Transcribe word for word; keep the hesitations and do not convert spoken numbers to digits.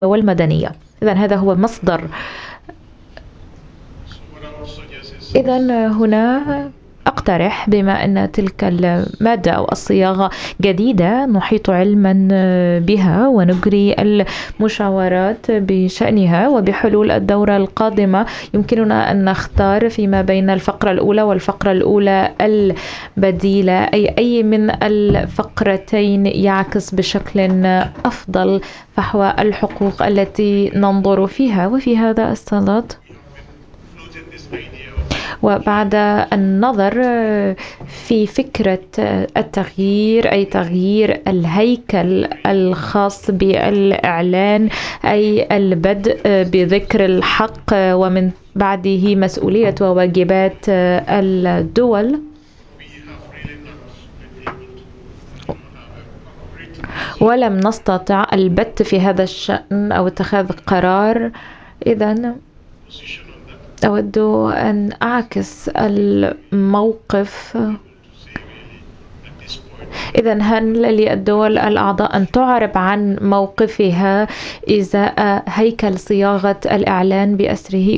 والمدنية. إذن هذا هو مصدر. إذن هنا أقترح بما أن تلك المادة أو الصياغة جديدة نحيط علما بها ونجري المشاورات بشأنها، وبحلول الدورة القادمة يمكننا أن نختار فيما بين الفقرة الأولى والفقرة الأولى البديلة، أي أي من الفقرتين يعكس بشكل أفضل فحوى الحقوق التي ننظر فيها. وفي هذا الصدد وبعد النظر في فكرة التغيير، أي تغيير الهيكل الخاص بالإعلان، أي البدء بذكر الحق ومن بعده مسؤولية وواجبات الدول، ولم نستطع البت في هذا الشأن أو اتخاذ قرار. إذن أود أن أعكس الموقف. إذن هل للدول الأعضاء أن تعرب عن موقفها إزاء هيكل صياغة الإعلان بأسره